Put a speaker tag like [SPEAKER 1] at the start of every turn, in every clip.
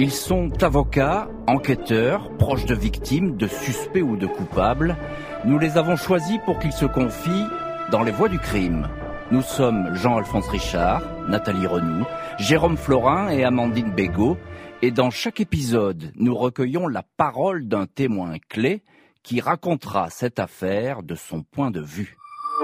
[SPEAKER 1] Ils sont avocats, enquêteurs, proches de victimes, de suspects ou de coupables. Nous les avons choisis pour qu'ils se confient dans les voies du crime. Nous sommes Jean-Alphonse Richard, Nathalie Renoux, Jérôme Florin et Amandine Bégaud. Et dans chaque épisode, nous recueillons la parole d'un témoin clé qui racontera cette affaire de son point de vue.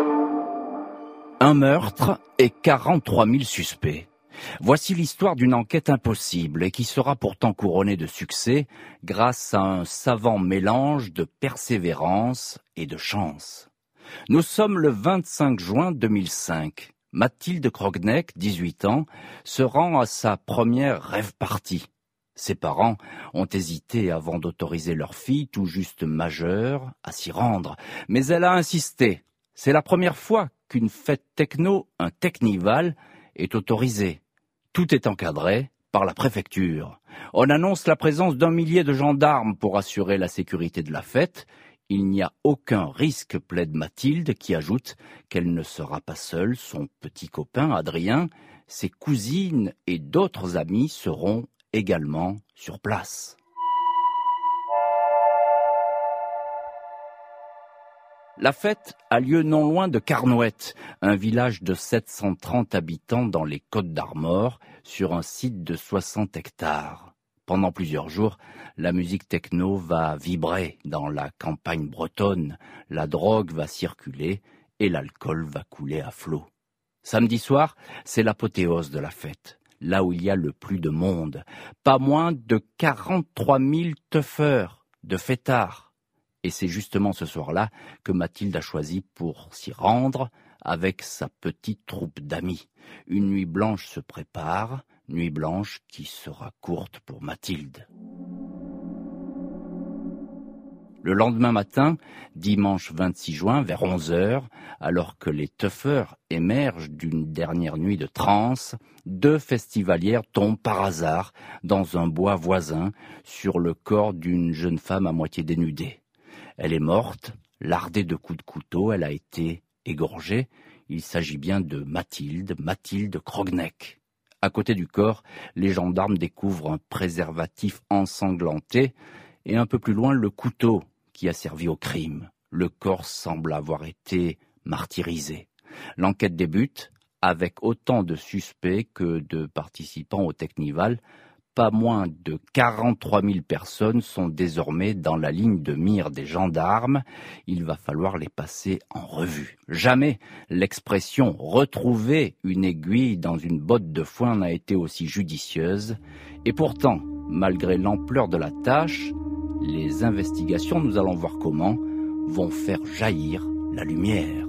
[SPEAKER 1] Un meurtre et 43 000 suspects. Voici l'histoire d'une enquête impossible et qui sera pourtant couronnée de succès grâce à un savant mélange de persévérance et de chance. Nous sommes le 25 juin 2005. Mathilde Krogneck, 18 ans, se rend à sa première rave party. Ses parents ont hésité avant d'autoriser leur fille, tout juste majeure, à s'y rendre. Mais elle a insisté. C'est la première fois qu'une fête techno, un technival, est autorisée. Tout est encadré par la préfecture. On annonce la présence d'1 millier de gendarmes pour assurer la sécurité de la fête. Il n'y a aucun risque, plaide Mathilde, qui ajoute qu'elle ne sera pas seule. Son petit copain, Adrien, ses cousines et d'autres amis seront également sur place. La fête a lieu non loin de Carnouët, un village de 730 habitants dans les Côtes-d'Armor, sur un site de 60 hectares. Pendant plusieurs jours, la musique techno va vibrer dans la campagne bretonne, la drogue va circuler et l'alcool va couler à flot. Samedi soir, c'est l'apothéose de la fête, là où il y a le plus de monde. Pas moins de 43 000 teufeurs, de fêtards. Et c'est justement ce soir-là que Mathilde a choisi pour s'y rendre avec sa petite troupe d'amis. Une nuit blanche se prépare, nuit blanche qui sera courte pour Mathilde. Le lendemain matin, dimanche 26 juin, vers 11h, alors que les teufeurs émergent d'une dernière nuit de transe, 2 festivalières tombent par hasard dans un bois voisin sur le corps d'une jeune femme à moitié dénudée. Elle est morte, lardée de coups de couteau, elle a été égorgée. Il s'agit bien de Mathilde Krogneck. À côté du corps, les gendarmes découvrent un préservatif ensanglanté et un peu plus loin le couteau qui a servi au crime. Le corps semble avoir été martyrisé. L'enquête débute avec autant de suspects que de participants au Technival. Pas moins de 43 000 personnes sont désormais dans la ligne de mire des gendarmes. Il va falloir les passer en revue. Jamais l'expression « retrouver une aiguille dans une botte de foin » n'a été aussi judicieuse. Et pourtant, malgré l'ampleur de la tâche, les investigations, nous allons voir comment, vont faire jaillir la lumière.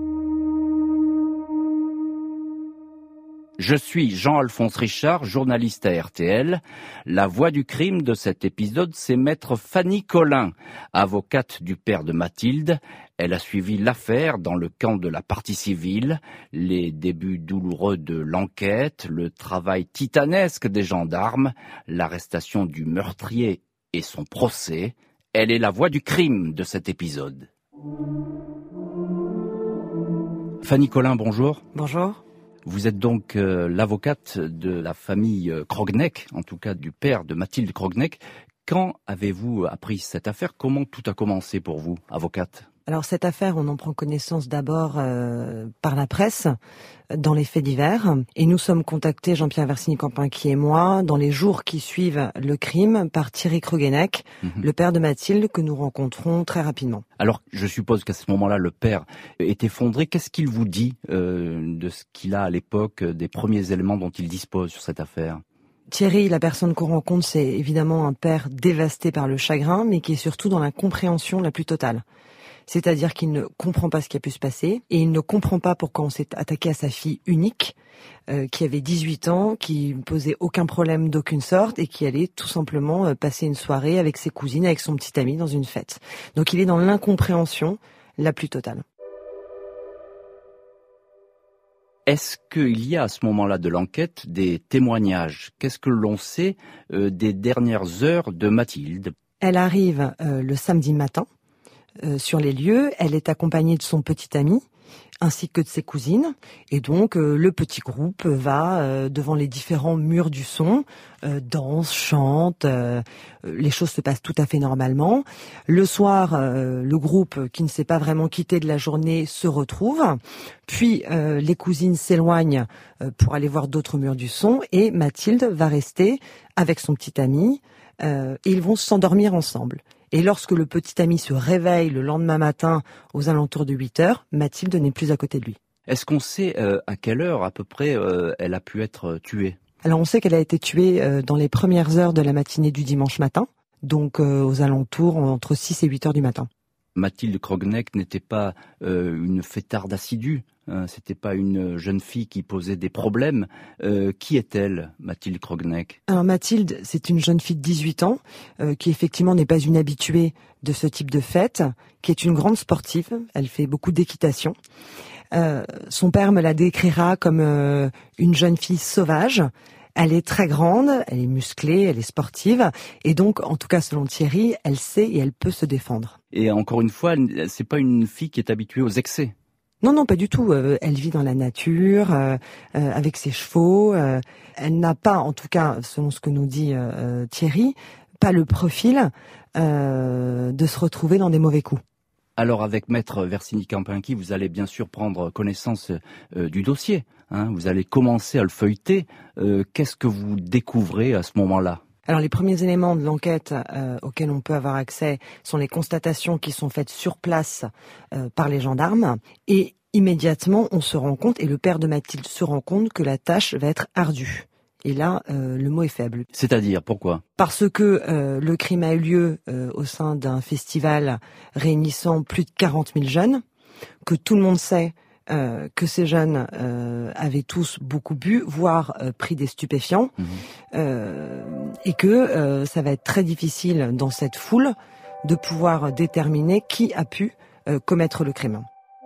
[SPEAKER 1] Je suis Jean-Alphonse Richard, journaliste à RTL. La voix du crime de cet épisode, c'est maître Fanny Collin, avocate du père de Mathilde. Elle a suivi l'affaire dans le camp de la partie civile, les débuts douloureux de l'enquête, le travail titanesque des gendarmes, l'arrestation du meurtrier et son procès. Elle est la voix du crime de cet épisode. Fanny Collin, bonjour.
[SPEAKER 2] Bonjour.
[SPEAKER 1] Vous êtes donc l'avocate de la famille Krogneck, en tout cas du père de Mathilde Krogneck. Quand avez-vous appris cette affaire ? Comment tout a commencé pour vous, avocate ?
[SPEAKER 2] Alors cette affaire, on en prend connaissance d'abord par la presse, dans les faits divers. Et nous sommes contactés, Jean-Pierre Versini-Campincky et moi, dans les jours qui suivent le crime, par Thierry Krogneck, le père de Mathilde, que nous rencontrons très rapidement.
[SPEAKER 1] Alors, je suppose qu'à ce moment-là, le père est effondré. Qu'est-ce qu'il vous dit de ce qu'il a à l'époque, des premiers éléments dont il dispose sur cette affaire ?
[SPEAKER 2] Thierry, la personne qu'on rencontre, c'est évidemment un père dévasté par le chagrin, mais qui est surtout dans l'incompréhension la plus totale. C'est-à-dire qu'il ne comprend pas ce qui a pu se passer et il ne comprend pas pourquoi on s'est attaqué à sa fille unique, qui avait 18 ans, qui ne posait aucun problème d'aucune sorte et qui allait tout simplement passer une soirée avec ses cousines, avec son petit ami dans une fête. Donc il est dans l'incompréhension la plus totale.
[SPEAKER 1] Est-ce qu'il y a à ce moment-là de l'enquête des témoignages ? Qu'est-ce que l'on sait des dernières heures de Mathilde ?
[SPEAKER 2] Elle arrive le samedi matin sur les lieux. Elle est accompagnée de son petit ami ainsi que de ses cousines. Et donc, le petit groupe va devant les différents murs du son, danse, chante, les choses se passent tout à fait normalement. Le soir, le groupe qui ne s'est pas vraiment quitté de la journée se retrouve. Puis, les cousines s'éloignent pour aller voir d'autres murs du son. Et Mathilde va rester avec son petit ami. Et ils vont s'endormir ensemble. Et lorsque le petit ami se réveille le lendemain matin aux alentours de 8 heures, Mathilde n'est plus à côté de lui.
[SPEAKER 1] Est-ce qu'on sait à quelle heure à peu près elle a pu être tuée ?
[SPEAKER 2] Alors on sait qu'elle a été tuée dans les premières heures de la matinée du dimanche matin, donc aux alentours entre 6 et 8 heures du matin.
[SPEAKER 1] Mathilde Krogneck n'était pas une fêtarde assidue, hein, c'était pas une jeune fille qui posait des problèmes. Qui est-elle, Mathilde Krogneck ?
[SPEAKER 2] Alors Mathilde, c'est une jeune fille de 18 ans qui effectivement n'est pas une habituée de ce type de fête, qui est une grande sportive, elle fait beaucoup d'équitation. Son père me la décrira comme une jeune fille sauvage. Elle est très grande, elle est musclée, elle est sportive, et donc, en tout cas selon Thierry, elle sait et elle peut se défendre.
[SPEAKER 1] Et encore une fois, c'est pas une fille qui est habituée aux excès.
[SPEAKER 2] Non, pas du tout. Elle vit dans la nature, avec ses chevaux. Elle n'a pas, en tout cas, selon ce que nous dit Thierry, pas le profil de se retrouver dans des mauvais coups.
[SPEAKER 1] Alors avec Maître Versini-Campinki, vous allez bien sûr prendre connaissance du dossier. Hein, vous allez commencer à le feuilleter. Qu'est-ce que vous découvrez à ce moment-là ?
[SPEAKER 2] Alors les premiers éléments de l'enquête auxquels on peut avoir accès sont les constatations qui sont faites sur place par les gendarmes. Et immédiatement, on se rend compte, et le père de Mathilde se rend compte, que la tâche va être ardue. Et là, le mot est faible.
[SPEAKER 1] C'est-à-dire, pourquoi ?
[SPEAKER 2] Parce que le crime a eu lieu au sein d'un festival réunissant plus de 40 000 jeunes, que tout le monde sait que ces jeunes avaient tous beaucoup bu, voire pris des stupéfiants, et que ça va être très difficile dans cette foule de pouvoir déterminer qui a pu commettre le crime.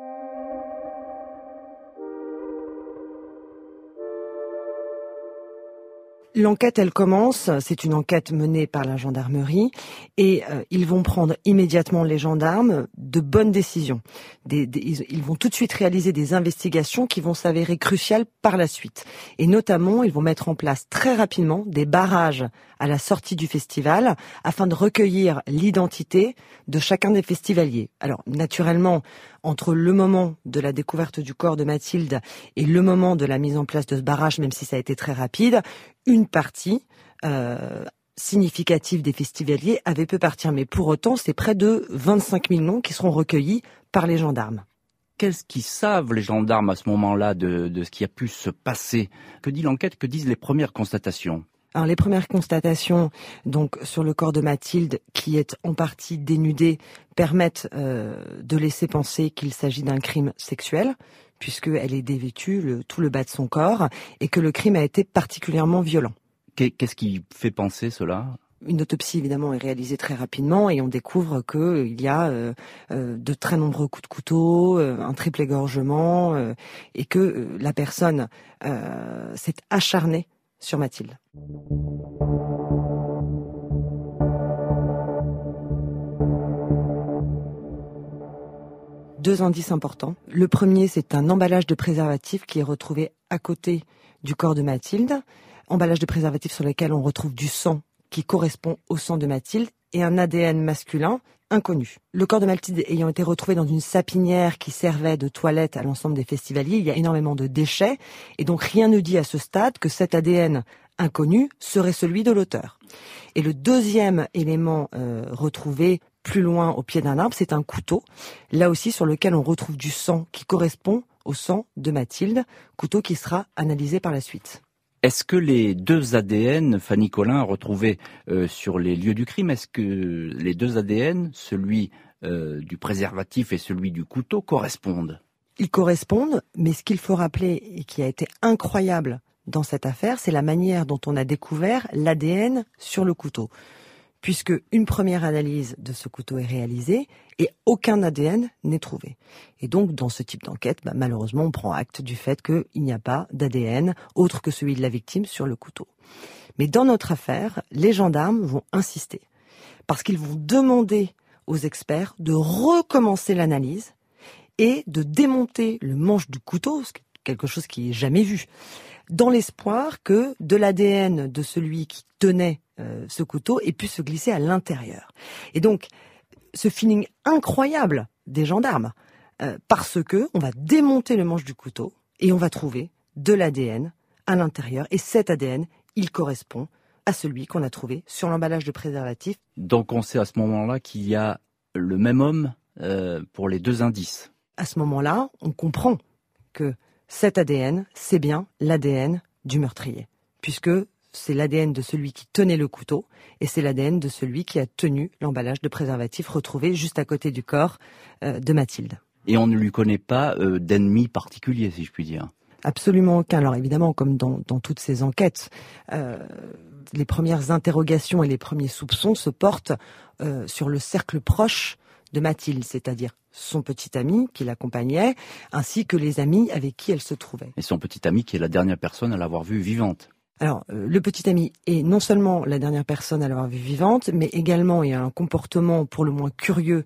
[SPEAKER 2] L'enquête, elle commence, c'est une enquête menée par la gendarmerie et ils vont prendre immédiatement, les gendarmes, de bonnes décisions. Ils vont tout de suite réaliser des investigations qui vont s'avérer cruciales par la suite. Et notamment, ils vont mettre en place très rapidement des barrages à la sortie du festival afin de recueillir l'identité de chacun des festivaliers. Alors, naturellement, entre le moment de la découverte du corps de Mathilde et le moment de la mise en place de ce barrage, même si ça a été très rapide, une partie significative des festivaliers avait pu partir. Mais pour autant, c'est près de 25 000 noms qui seront recueillis par les gendarmes.
[SPEAKER 1] Qu'est-ce qu'ils savent, les gendarmes, à ce moment-là, de ce qui a pu se passer ? Que dit l'enquête ? Que disent les premières constatations ?
[SPEAKER 2] Alors les premières constatations donc sur le corps de Mathilde, qui est en partie dénudé, permettent de laisser penser qu'il s'agit d'un crime sexuel, puisqu'elle est dévêtue, tout le bas de son corps, et que le crime a été particulièrement violent.
[SPEAKER 1] Qu'est-ce qui fait penser cela ?
[SPEAKER 2] Une autopsie, évidemment, est réalisée très rapidement et on découvre qu'il y a de très nombreux coups de couteau, un triple égorgement, et que la personne s'est acharnée sur Mathilde. Deux indices importants. Le premier, c'est un emballage de préservatif qui est retrouvé à côté du corps de Mathilde. Emballage de préservatif sur lequel on retrouve du sang qui correspond au sang de Mathilde et un ADN masculin inconnu. Le corps de Mathilde ayant été retrouvé dans une sapinière qui servait de toilette à l'ensemble des festivaliers, il y a énormément de déchets et donc rien ne dit à ce stade que cet ADN inconnu serait celui de l'auteur. Et le deuxième élément retrouvé plus loin au pied d'un arbre, c'est un couteau, là aussi sur lequel on retrouve du sang qui correspond au sang de Mathilde, couteau qui sera analysé par la suite.
[SPEAKER 1] Est-ce que les deux ADN, Fanny Collin, retrouvés sur les lieux du crime, est-ce que les deux ADN, celui du préservatif et celui du couteau, correspondent ?
[SPEAKER 2] Ils correspondent, mais ce qu'il faut rappeler et qui a été incroyable dans cette affaire, c'est la manière dont on a découvert l'ADN sur le couteau. Puisque une première analyse de ce couteau est réalisée et aucun ADN n'est trouvé. Et donc, dans ce type d'enquête, malheureusement, on prend acte du fait qu'il n'y a pas d'ADN autre que celui de la victime sur le couteau. Mais dans notre affaire, les gendarmes vont insister parce qu'ils vont demander aux experts de recommencer l'analyse et de démonter le manche du couteau, quelque chose qui est jamais vu, dans l'espoir que de l'ADN de celui qui tenait ce couteau ait pu se glisser à l'intérieur. Et donc, ce feeling incroyable des gendarmes, parce que on va démonter le manche du couteau et on va trouver de l'ADN à l'intérieur. Et cet ADN, il correspond à celui qu'on a trouvé sur l'emballage de préservatif.
[SPEAKER 1] Donc on sait à ce moment-là qu'il y a le même homme pour les 2 indices.
[SPEAKER 2] À ce moment-là, on comprend que cet ADN, c'est bien l'ADN du meurtrier, puisque c'est l'ADN de celui qui tenait le couteau et c'est l'ADN de celui qui a tenu l'emballage de préservatif retrouvé juste à côté du corps de Mathilde.
[SPEAKER 1] Et on ne lui connaît pas d'ennemi particulier, si je puis dire.
[SPEAKER 2] Absolument aucun. Alors évidemment, comme dans toutes ces enquêtes, les premières interrogations et les premiers soupçons se portent sur le cercle proche de Mathilde, c'est-à-dire son petit ami qui l'accompagnait, ainsi que les amis avec qui elle se trouvait.
[SPEAKER 1] Et son petit ami qui est la dernière personne à l'avoir vue vivante.
[SPEAKER 2] Alors, le petit ami est non seulement la dernière personne à l'avoir vue vivante, mais également il a un comportement pour le moins curieux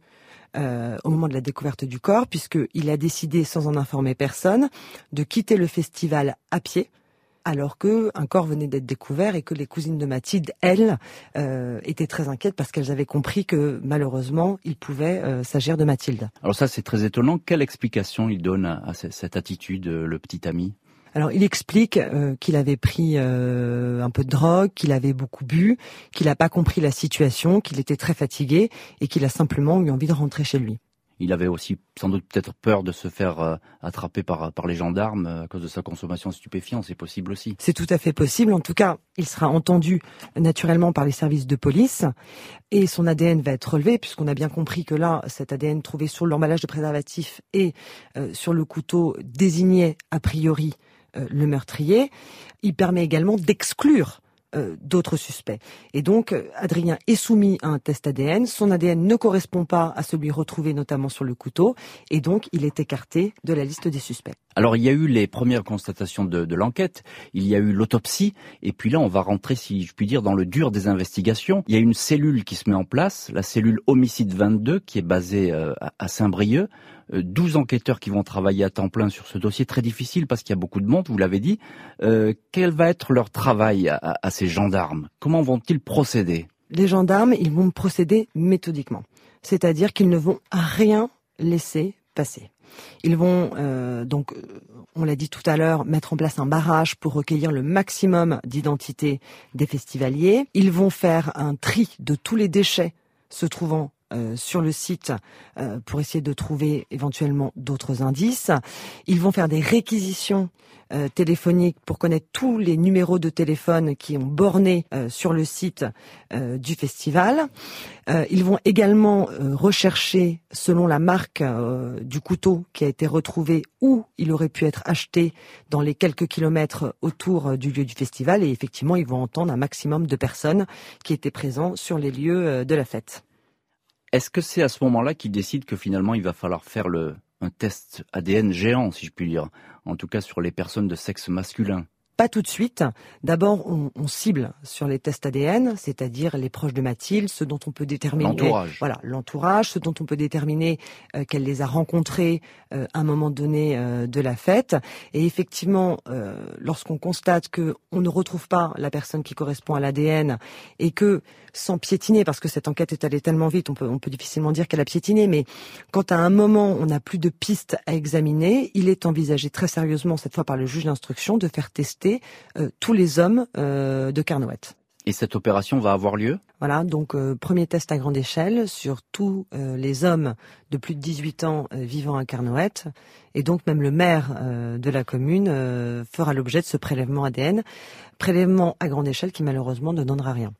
[SPEAKER 2] au moment de la découverte du corps, puisqu'il a décidé, sans en informer personne, de quitter le festival à pied, alors qu'un corps venait d'être découvert et que les cousines de Mathilde, elles, étaient très inquiètes parce qu'elles avaient compris que, malheureusement, il pouvait s'agir de Mathilde.
[SPEAKER 1] Alors ça, c'est très étonnant. Quelle explication il donne à cette attitude, le petit ami ?
[SPEAKER 2] Alors, il explique qu'il avait pris un peu de drogue, qu'il avait beaucoup bu, qu'il n'a pas compris la situation, qu'il était très fatigué et qu'il a simplement eu envie de rentrer chez lui.
[SPEAKER 1] Il avait aussi sans doute peut-être peur de se faire attraper par les gendarmes à cause de sa consommation de stupéfiants, c'est possible aussi.
[SPEAKER 2] C'est tout à fait possible. En tout cas, il sera entendu naturellement par les services de police et son ADN va être relevé puisqu'on a bien compris que là, cet ADN trouvé sur l'emballage de préservatif et sur le couteau désignait a priori le meurtrier. Il permet également d'exclure d'autres suspects. Et donc, Adrien est soumis à un test ADN. Son ADN ne correspond pas à celui retrouvé notamment sur le couteau. Et donc, il est écarté de la liste des suspects.
[SPEAKER 1] Alors, il y a eu les premières constatations de l'enquête. Il y a eu l'autopsie. Et puis là, on va rentrer, si je puis dire, dans le dur des investigations. Il y a une cellule qui se met en place, la cellule Homicide 22, qui est basée à Saint-Brieuc. 12 enquêteurs qui vont travailler à temps plein sur ce dossier très difficile parce qu'il y a beaucoup de monde, vous l'avez dit. Quel va être leur travail à ces gendarmes ? Comment vont-ils procéder ?
[SPEAKER 2] Les gendarmes, ils vont procéder méthodiquement. C'est-à-dire qu'ils ne vont rien laisser passer. Ils vont donc, on l'a dit tout à l'heure, mettre en place un barrage pour recueillir le maximum d'identités des festivaliers. Ils vont faire un tri de tous les déchets se trouvant sur le site pour essayer de trouver éventuellement d'autres indices. Ils vont faire des réquisitions téléphoniques pour connaître tous les numéros de téléphone qui ont borné sur le site du festival. Ils vont également rechercher, selon la marque du couteau qui a été retrouvé, où il aurait pu être acheté dans les quelques kilomètres autour du lieu du festival. Et effectivement, ils vont entendre un maximum de personnes qui étaient présentes sur les lieux de la fête.
[SPEAKER 1] Est-ce que c'est à ce moment-là qu'ils décident que finalement il va falloir faire un test ADN géant, si je puis dire, en tout cas sur les personnes de sexe masculin ?
[SPEAKER 2] Pas tout de suite. D'abord, on cible sur les tests ADN, c'est-à-dire les proches de Mathilde, ceux dont on peut déterminer l'entourage, ceux dont on peut déterminer qu'elle les a rencontrés à un moment donné de la fête. Et effectivement, lorsqu'on constate que on ne retrouve pas la personne qui correspond à l'ADN et que, sans piétiner, parce que cette enquête est allée tellement vite, on peut difficilement dire qu'elle a piétiné, mais quand à un moment on n'a plus de pistes à examiner, il est envisagé très sérieusement, cette fois par le juge d'instruction, de faire tester tous les hommes de Carnoët.
[SPEAKER 1] Et cette opération va avoir lieu ?
[SPEAKER 2] Voilà, donc premier test à grande échelle sur tous les hommes de plus de 18 ans vivant à Carnoët. Et donc même le maire de la commune fera l'objet de ce prélèvement ADN. Prélèvement à grande échelle qui malheureusement ne donnera rien.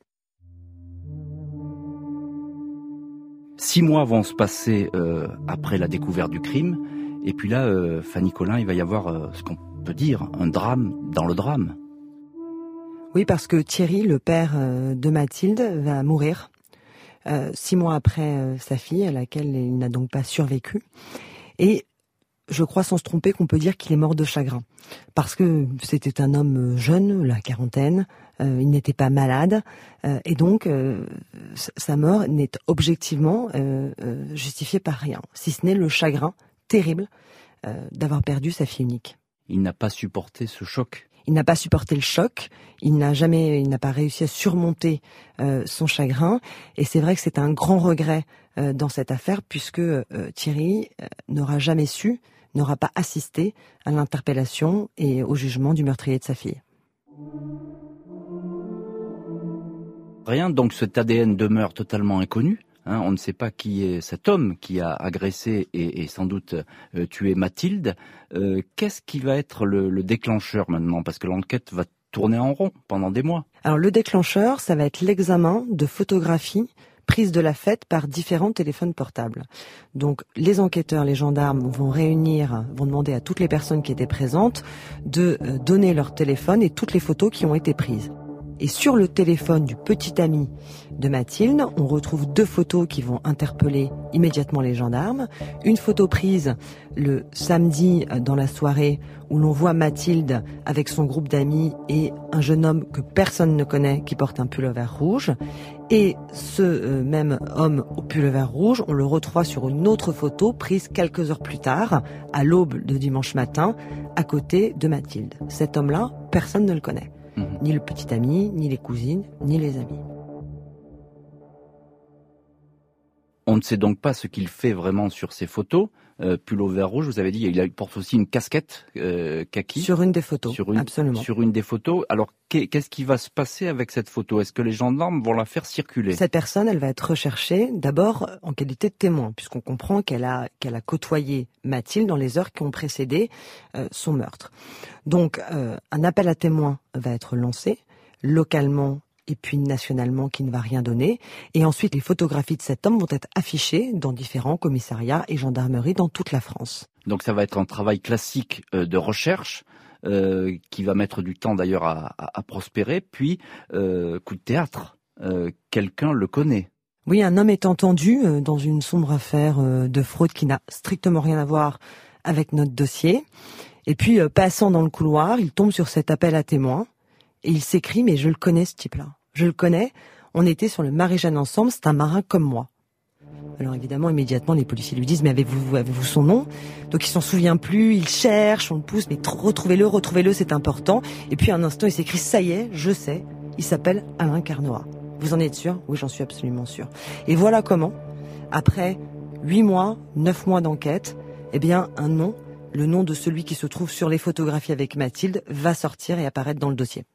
[SPEAKER 1] 6 mois vont se passer après la découverte du crime. Et puis là, Fanny Collin, il va y avoir ce qu'on peut dire un drame dans le drame.
[SPEAKER 2] Oui, parce que Thierry, le père de Mathilde, va mourir 6 mois après sa fille, à laquelle il n'a donc pas survécu. Et je crois sans se tromper qu'on peut dire qu'il est mort de chagrin. Parce que c'était un homme jeune, la quarantaine, il n'était pas malade, et donc sa mort n'est objectivement justifiée par rien, si ce n'est le chagrin terrible d'avoir perdu sa fille unique.
[SPEAKER 1] Il n'a pas supporté ce choc.
[SPEAKER 2] Il n'a pas supporté le choc, il n'a pas réussi à surmonter son chagrin, et c'est vrai que c'est un grand regret dans cette affaire, puisque Thierry n'aura pas assisté à l'interpellation et au jugement du meurtrier de sa fille.
[SPEAKER 1] Rien, donc cet ADN demeure totalement inconnu. On ne sait pas qui est cet homme qui a agressé et sans doute tué Mathilde. Qu'est-ce qui va être le déclencheur maintenant? Parce que l'enquête va tourner en rond pendant des mois.
[SPEAKER 2] Alors le déclencheur, ça va être l'examen de photographies prises de la fête par différents téléphones portables. Donc les enquêteurs, les gendarmes vont demander à toutes les personnes qui étaient présentes de donner leur téléphone et toutes les photos qui ont été prises. Et sur le téléphone du petit ami de Mathilde, on retrouve 2 photos qui vont interpeller immédiatement les gendarmes. Une photo prise le samedi dans la soirée où l'on voit Mathilde avec son groupe d'amis et un jeune homme que personne ne connaît qui porte un pull-over rouge. Et ce même homme au pull-over rouge, on le retrouve sur une autre photo prise quelques heures plus tard, à l'aube de dimanche matin, à côté de Mathilde. Cet homme-là, personne ne le connaît. Ni le petit ami, ni les cousines, ni les amis.
[SPEAKER 1] On ne sait donc pas ce qu'il fait vraiment sur ces photos. Pull-over rouge, vous avez dit, il porte aussi une casquette kaki.
[SPEAKER 2] Sur une des photos, absolument.
[SPEAKER 1] Sur une des photos. Alors, qu'est-ce qui va se passer avec cette photo? Est-ce que les gendarmes vont la faire circuler?
[SPEAKER 2] Cette personne, elle va être recherchée d'abord en qualité de témoin, puisqu'on comprend qu'elle a côtoyé Mathilde dans les heures qui ont précédé son meurtre. Donc, un appel à témoins va être lancé localement et puis nationalement, qui ne va rien donner. Et ensuite, les photographies de cet homme vont être affichées dans différents commissariats et gendarmeries dans toute la France.
[SPEAKER 1] Donc ça va être un travail classique de recherche qui va mettre du temps d'ailleurs à prospérer. Puis, coup de théâtre, quelqu'un le connaît.
[SPEAKER 2] Oui, un homme est entendu dans une sombre affaire de fraude qui n'a strictement rien à voir avec notre dossier. Et puis, passant dans le couloir, il tombe sur cet appel à témoins. Et il s'écrie, mais je le connais ce type-là. Je le connais, on était sur le Marie-Jeanne ensemble, c'est un marin comme moi. Alors évidemment, immédiatement, les policiers lui disent, mais avez-vous son nom? Donc il s'en souvient plus, il cherche, on le pousse, mais retrouvez-le, c'est important. Et puis un instant, il s'écrit, ça y est, je sais, il s'appelle Alain Carnoat. Vous en êtes sûr? Oui, j'en suis absolument sûr. Et voilà comment, après 8 mois, 9 mois d'enquête, eh bien un nom, le nom de celui qui se trouve sur les photographies avec Mathilde, va sortir et apparaître dans le dossier.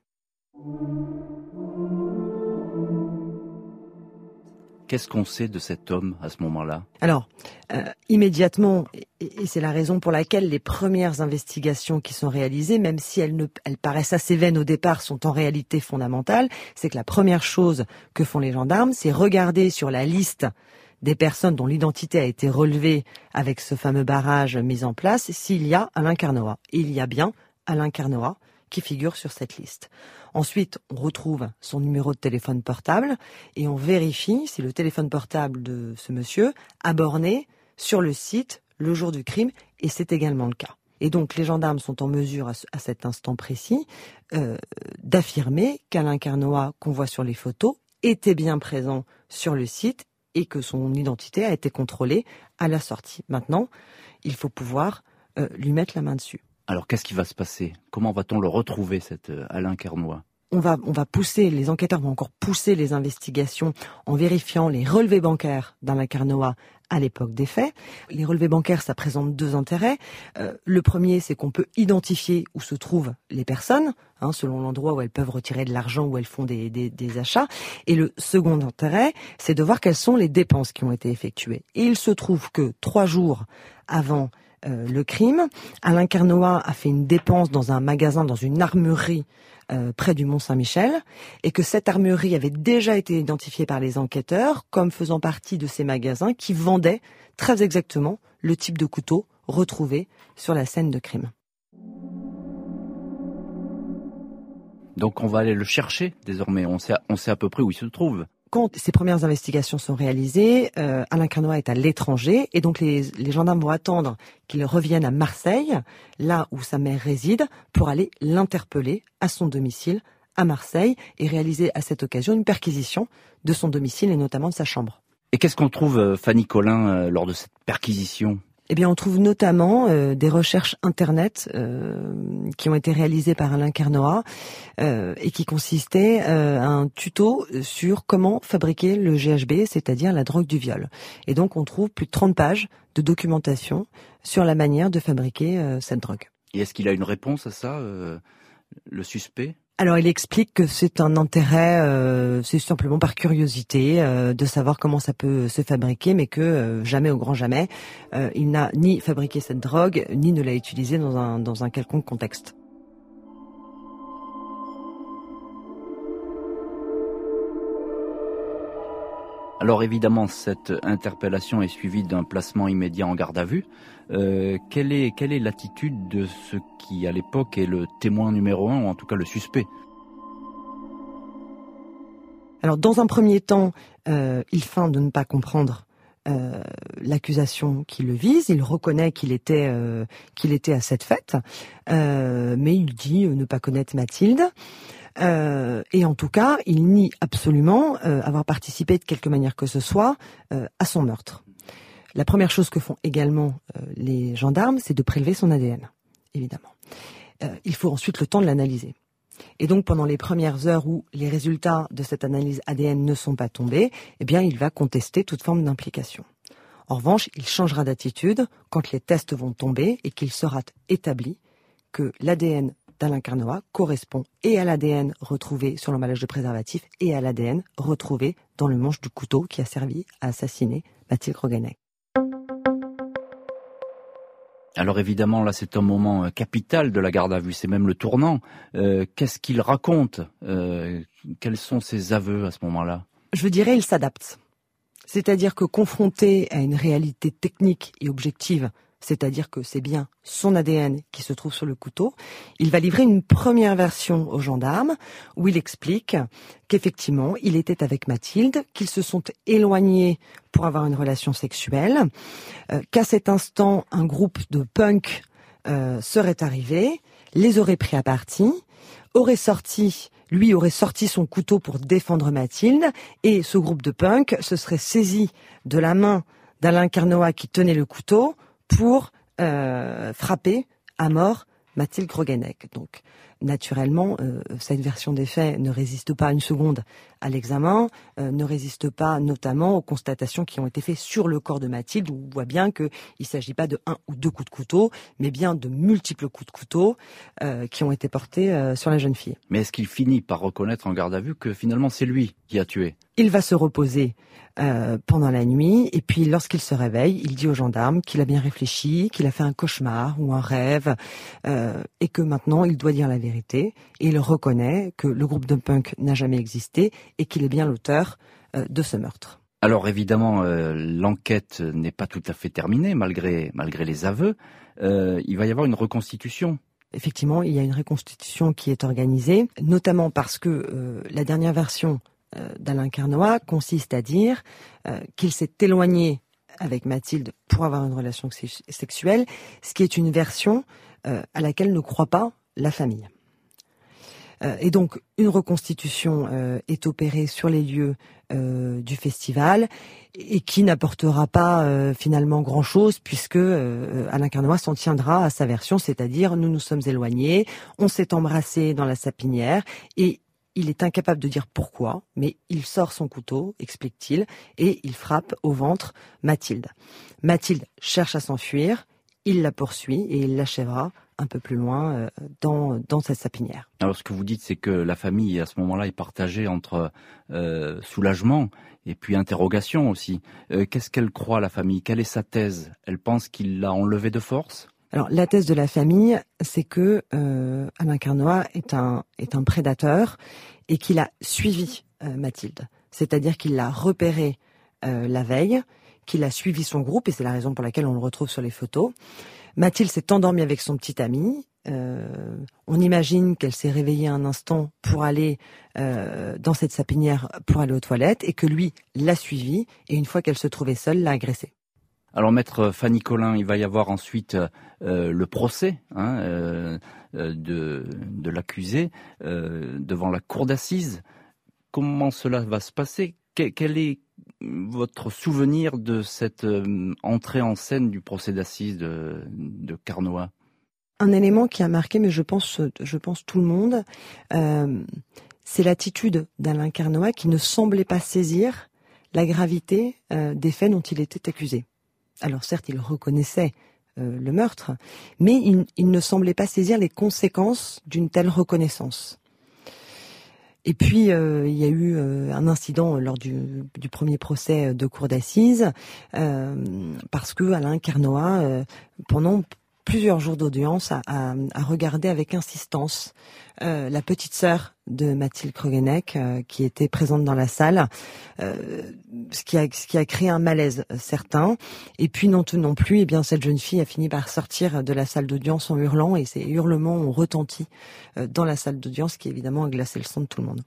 [SPEAKER 1] Qu'est-ce qu'on sait de cet homme à ce moment-là?
[SPEAKER 2] Alors, immédiatement, et c'est la raison pour laquelle les premières investigations qui sont réalisées, même si elles paraissent assez vaines au départ, sont en réalité fondamentales, c'est que la première chose que font les gendarmes, c'est regarder sur la liste des personnes dont l'identité a été relevée avec ce fameux barrage mis en place, s'il y a Alain Carnoat. Et il y a bien Alain Carnoat qui figure sur cette liste. Ensuite, on retrouve son numéro de téléphone portable et on vérifie si le téléphone portable de ce monsieur a borné sur le site le jour du crime, et c'est également le cas. Et donc, les gendarmes sont en mesure, à cet instant précis, d'affirmer qu'Alain Carnoat, qu'on voit sur les photos, était bien présent sur le site et que son identité a été contrôlée à la sortie. Maintenant, il faut pouvoir lui mettre la main dessus.
[SPEAKER 1] Alors, qu'est-ce qui va se passer? Comment va-t-on le retrouver, cet Alain Carnoat?
[SPEAKER 2] On va pousser, les enquêteurs vont encore pousser les investigations en vérifiant les relevés bancaires d'Alain Carnoat à l'époque des faits. Les relevés bancaires, ça présente 2 intérêts. Le premier, c'est qu'on peut identifier où se trouvent les personnes, selon l'endroit où elles peuvent retirer de l'argent, où elles font des achats. Et le second intérêt, c'est de voir quelles sont les dépenses qui ont été effectuées. Et il se trouve que 3 jours avant le crime, Alain Carnoat a fait une dépense dans un magasin, dans une armurerie près du Mont-Saint-Michel, et que cette armurerie avait déjà été identifiée par les enquêteurs comme faisant partie de ces magasins qui vendaient très exactement le type de couteau retrouvé sur la scène de crime.
[SPEAKER 1] Donc on va aller le chercher désormais, on sait à peu près où il se trouve.
[SPEAKER 2] Quand ces premières investigations sont réalisées, Alain Carnoat est à l'étranger et donc les gendarmes vont attendre qu'il revienne à Marseille, là où sa mère réside, pour aller l'interpeller à son domicile à Marseille et réaliser à cette occasion une perquisition de son domicile et notamment de sa chambre.
[SPEAKER 1] Et qu'est-ce qu'on trouve, Fanny Collin, lors de cette perquisition?
[SPEAKER 2] Eh bien, on trouve notamment des recherches internet qui ont été réalisées par Alain Carnoat et qui consistaient à un tuto sur comment fabriquer le GHB, c'est-à-dire la drogue du viol. Et donc, on trouve plus de 30 pages de documentation sur la manière de fabriquer cette drogue.
[SPEAKER 1] Et est-ce qu'il a une réponse à ça, le suspect ?
[SPEAKER 2] Alors, il explique que c'est un intérêt, c'est simplement par curiosité de savoir comment ça peut se fabriquer, mais que jamais au grand jamais, il n'a ni fabriqué cette drogue, ni ne l'a utilisée dans un quelconque contexte.
[SPEAKER 1] Alors évidemment, cette interpellation est suivie d'un placement immédiat en garde à vue. Quelle est l'attitude de ce qui, à l'époque, est le témoin numéro 1, ou en tout cas le suspect ?
[SPEAKER 2] Alors, dans un premier temps, il feint de ne pas comprendre l'accusation qui le vise. Il reconnaît qu'il était à cette fête, mais il dit ne pas connaître Mathilde. Et en tout cas, il nie absolument avoir participé de quelque manière que ce soit à son meurtre. La première chose que font également les gendarmes, c'est de prélever son ADN, évidemment. Il faut ensuite le temps de l'analyser. Et donc, pendant les premières heures où les résultats de cette analyse ADN ne sont pas tombés, eh bien, il va contester toute forme d'implication. En revanche, il changera d'attitude quand les tests vont tomber et qu'il sera établi que l'ADN d'Alain Carnoat correspond et à l'ADN retrouvé sur l'emballage de préservatif et à l'ADN retrouvé dans le manche du couteau qui a servi à assassiner Mathilde Kroganek.
[SPEAKER 1] Alors évidemment, là, c'est un moment capital de la garde à vue, c'est même le tournant. Qu'est-ce qu'il raconte ? Quels sont ses aveux à ce moment-là ?
[SPEAKER 2] Je dirais, il s'adapte. C'est-à-dire que confronté à une réalité technique et objective, c'est-à-dire que c'est bien son ADN qui se trouve sur le couteau, il va livrer une première version aux gendarmes où il explique qu'effectivement, il était avec Mathilde, qu'ils se sont éloignés pour avoir une relation sexuelle, qu'à cet instant, un groupe de punks serait arrivé, les aurait pris à partie, aurait sorti son couteau pour défendre Mathilde, et ce groupe de punks se serait saisi de la main d'Alain Carnoat qui tenait le couteau pour frapper à mort Mathilde Kroganek. Donc, naturellement, cette version des faits ne résiste pas une seconde à l'examen, ne résiste pas notamment aux constatations qui ont été faites sur le corps de Mathilde, où on voit bien qu'il ne s'agit pas de 1 ou 2 coups de couteau, mais bien de multiples coups de couteau qui ont été portés sur la jeune fille.
[SPEAKER 1] Mais est-ce qu'il finit par reconnaître en garde à vue que finalement c'est lui qui a tué ?
[SPEAKER 2] Il va se reposer pendant la nuit, et puis lorsqu'il se réveille, il dit aux gendarmes qu'il a bien réfléchi, qu'il a fait un cauchemar ou un rêve, et que maintenant il doit dire la vérité, et il reconnaît que le groupe de punk n'a jamais existé, et qu'il est bien l'auteur de ce meurtre.
[SPEAKER 1] Alors évidemment, l'enquête n'est pas tout à fait terminée, malgré les aveux. Il va y avoir une reconstitution.
[SPEAKER 2] Effectivement, il y a une reconstitution qui est organisée, notamment parce que la dernière version d'Alain Carnoat consiste à dire qu'il s'est éloigné avec Mathilde pour avoir une relation sexuelle, ce qui est une version à laquelle ne croit pas la famille. Et donc, une reconstitution est opérée sur les lieux du festival et qui n'apportera pas finalement grand-chose puisque Alain Carnoat s'en tiendra à sa version, c'est-à-dire nous nous sommes éloignés, on s'est embrassés dans la sapinière et il est incapable de dire pourquoi, mais il sort son couteau, explique-t-il, et il frappe au ventre Mathilde. Mathilde cherche à s'enfuir, il la poursuit et il l'achèvera un peu plus loin dans cette sapinière.
[SPEAKER 1] Alors ce que vous dites, c'est que la famille à ce moment-là est partagée entre soulagement et puis interrogation aussi. Qu'est-ce qu'elle croit, la famille ? Quelle est sa thèse ? Elle pense qu'il l'a enlevé de force ?
[SPEAKER 2] Alors la thèse de la famille, c'est que Alain Carnoat est un prédateur et qu'il a suivi Mathilde. C'est-à-dire qu'il l'a repérée la veille, qu'il a suivi son groupe, et c'est la raison pour laquelle on le retrouve sur les photos. Mathilde s'est endormie avec son petit ami. On imagine qu'elle s'est réveillée un instant pour aller dans cette sapinière pour aller aux toilettes et que lui l'a suivie et une fois qu'elle se trouvait seule, l'a agressée.
[SPEAKER 1] Alors maître Fanny Collin, il va y avoir ensuite le procès de l'accusé devant la cour d'assises. Comment cela va se passer ? Quel est votre souvenir de cette entrée en scène du procès d'assises de Carnoat?
[SPEAKER 2] Un élément qui a marqué, mais je pense tout le monde, c'est l'attitude d'Alain Carnoat qui ne semblait pas saisir la gravité des faits dont il était accusé. Alors certes, il reconnaissait le meurtre, mais il ne semblait pas saisir les conséquences d'une telle reconnaissance. Et puis, il y a eu un incident lors du premier procès de cour d'assises, parce que Alain Carnoat, pendant plusieurs jours d'audience, a regardé avec insistance la petite sœur de Mathilde Krogeneck, qui était présente dans la salle, ce qui a créé un malaise certain. Et puis non plus, eh bien cette jeune fille a fini par sortir de la salle d'audience en hurlant, et ces hurlements ont retenti dans la salle d'audience, qui évidemment a glacé le sang de tout le monde.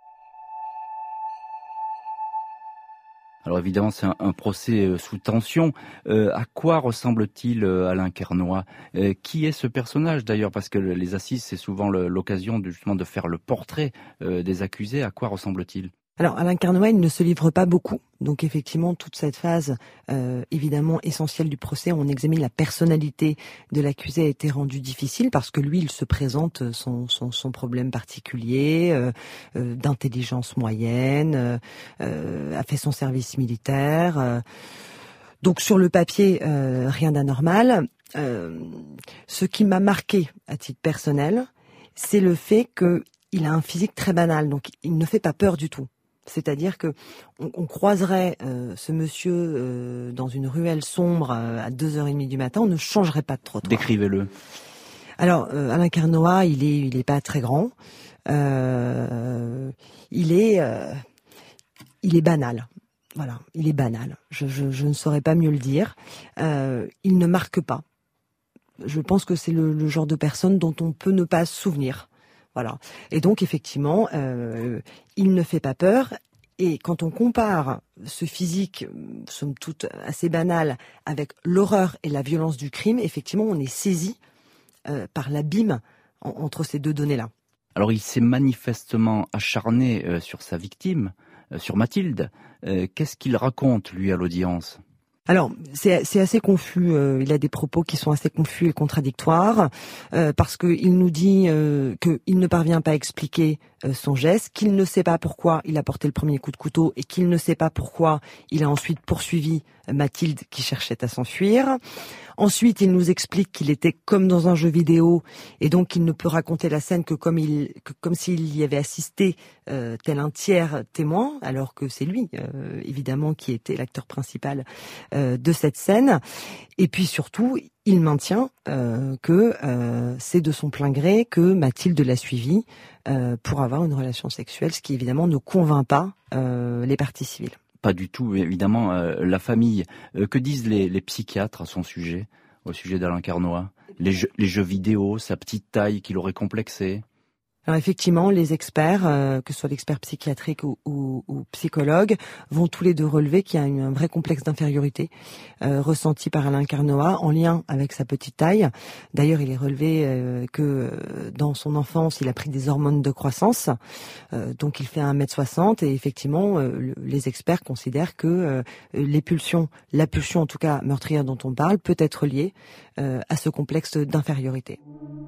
[SPEAKER 1] Alors évidemment, c'est un procès sous tension. À quoi ressemble-t-il Alain Carnoat? Qui est ce personnage d'ailleurs? Parce que les assises, c'est souvent l'occasion justement de faire le portrait des accusés. À quoi ressemble-t-il?
[SPEAKER 2] Alors Alain Carnoat, il ne se livre pas beaucoup. Donc effectivement, toute cette phase évidemment essentielle du procès, on examine la personnalité de l'accusé, a été rendue difficile parce que lui, il se présente son problème particulier, d'intelligence moyenne, a fait son service militaire. Donc sur le papier, rien d'anormal. Ce qui m'a marqué à titre personnel, c'est le fait qu'il a un physique très banal, donc il ne fait pas peur du tout. C'est-à-dire que on croiserait ce monsieur dans une ruelle sombre à 2h30 du matin, on ne changerait pas de trottoir.
[SPEAKER 1] Décrivez-le.
[SPEAKER 2] Alors Alain Carnoat, il est pas très grand. Il est banal. Voilà, il est banal. Je ne saurais pas mieux le dire. Il ne marque pas. Je pense que c'est le genre de personne dont on peut ne pas se souvenir. Voilà. Et donc effectivement, il ne fait pas peur. Et quand on compare ce physique, somme toute assez banal, avec l'horreur et la violence du crime, effectivement, on est saisi par l'abîme entre ces deux données-là.
[SPEAKER 1] Alors il s'est manifestement acharné sur sa victime, sur Mathilde. Qu'est-ce qu'il raconte, lui, à l'audience ?
[SPEAKER 2] Alors, c'est assez confus. Il a des propos qui sont assez confus et contradictoires parce qu'il nous dit qu'il ne parvient pas à expliquer son geste, qu'il ne sait pas pourquoi il a porté le premier coup de couteau et qu'il ne sait pas pourquoi il a ensuite poursuivi Mathilde qui cherchait à s'enfuir. Ensuite, il nous explique qu'il était comme dans un jeu vidéo et donc il ne peut raconter la scène que comme s'il y avait assisté tel un tiers témoin, alors que c'est lui, évidemment, qui était l'acteur principal de cette scène. Et puis surtout, il maintient que c'est de son plein gré que Mathilde l'a suivi pour avoir une relation sexuelle, ce qui évidemment ne convainc pas les parties civiles.
[SPEAKER 1] Pas du tout, évidemment, la famille. Que disent les psychiatres à son sujet, au sujet d'Alain Carnoat? Les jeux vidéo, sa petite taille qui l'aurait complexé?
[SPEAKER 2] Alors effectivement, les experts, que ce soit l'expert psychiatrique ou psychologue, vont tous les deux relever qu'il y a un vrai complexe d'infériorité ressenti par Alain Carnoat en lien avec sa petite taille. D'ailleurs, il est relevé que dans son enfance, il a pris des hormones de croissance, donc il fait 1m60 et effectivement, les experts considèrent que la pulsion en tout cas meurtrière dont on parle, peut être liée à ce complexe d'infériorité.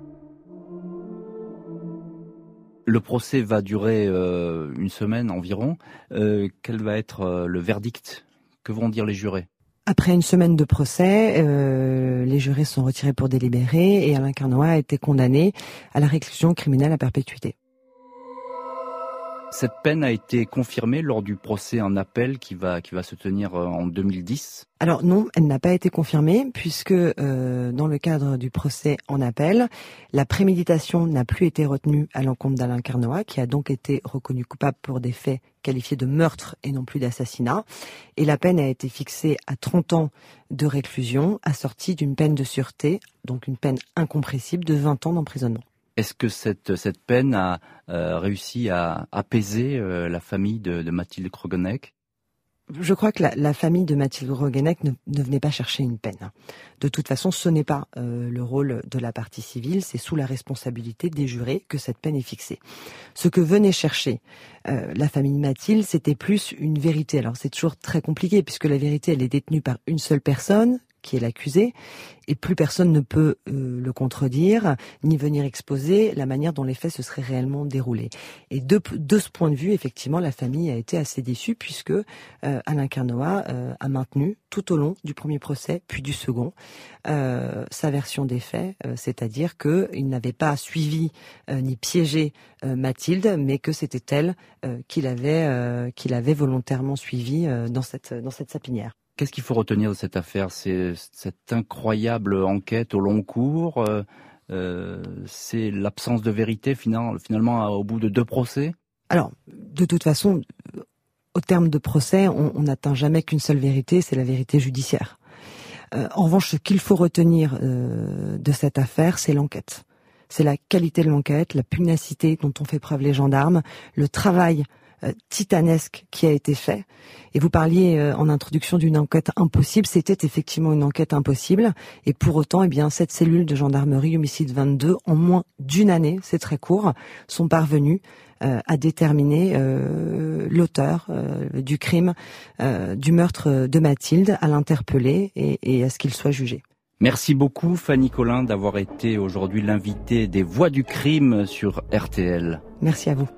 [SPEAKER 1] Le procès va durer une semaine environ. Quel va être le verdict? Que vont dire les jurés?
[SPEAKER 2] Après une semaine de procès, les jurés sont retirés pour délibérer et Alain Carnoat a été condamné à la réclusion criminelle à perpétuité.
[SPEAKER 1] Cette peine a été confirmée lors du procès en appel qui va se tenir en 2010.
[SPEAKER 2] Alors non, elle n'a pas été confirmée puisque dans le cadre du procès en appel, la préméditation n'a plus été retenue à l'encontre d'Alain Carnoat, qui a donc été reconnu coupable pour des faits qualifiés de meurtre et non plus d'assassinat. Et la peine a été fixée à 30 ans de réclusion, assortie d'une peine de sûreté, donc une peine incompressible de 20 ans d'emprisonnement.
[SPEAKER 1] Est-ce que cette peine a réussi à apaiser la famille de Mathilde Krogeneck?
[SPEAKER 2] Je crois que la famille de Mathilde Roguenec ne venait pas chercher une peine. De toute façon, ce n'est pas le rôle de la partie civile, c'est sous la responsabilité des jurés que cette peine est fixée. Ce que venait chercher la famille Mathilde, c'était plus une vérité. Alors c'est toujours très compliqué puisque la vérité, elle est détenue par une seule personne, qui est l'accusé, et plus personne ne peut le contredire, ni venir exposer la manière dont les faits se seraient réellement déroulés. Et de ce point de vue, effectivement, la famille a été assez déçue, puisque Alain Carnoat a maintenu, tout au long du premier procès, puis du second, sa version des faits, c'est-à-dire qu'il n'avait pas suivi ni piégé Mathilde, mais que c'était elle qu'il avait volontairement suivi dans cette sapinière.
[SPEAKER 1] Qu'est-ce qu'il faut retenir de cette affaire? C'est cette incroyable enquête au long cours, c'est l'absence de vérité finalement au bout de 2 procès? Alors,
[SPEAKER 2] de toute façon, au terme de procès, on n'atteint jamais qu'une seule vérité, c'est la vérité judiciaire. En revanche, ce qu'il faut retenir de cette affaire, c'est l'enquête. C'est la qualité de l'enquête, la pugnacité dont ont fait preuve les gendarmes, le travail titanesque qui a été fait. Et vous parliez en introduction d'une enquête impossible. C'était effectivement une enquête impossible. Et pour autant, cette cellule de gendarmerie homicide 22, en moins d'une année, c'est très court, sont parvenus à déterminer l'auteur du crime, du meurtre de Mathilde, à l'interpeller et à ce qu'il soit jugé.
[SPEAKER 1] Merci beaucoup Fanny Collin d'avoir été aujourd'hui l'invitée des Voix du crime sur RTL.
[SPEAKER 2] Merci à vous.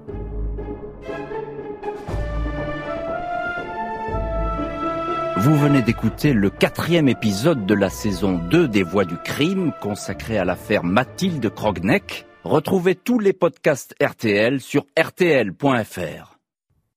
[SPEAKER 1] Vous venez d'écouter le 4e épisode de la saison 2 des Voix du crime consacré à l'affaire Mathilde Roguenec. Retrouvez tous les podcasts RTL sur rtl.fr.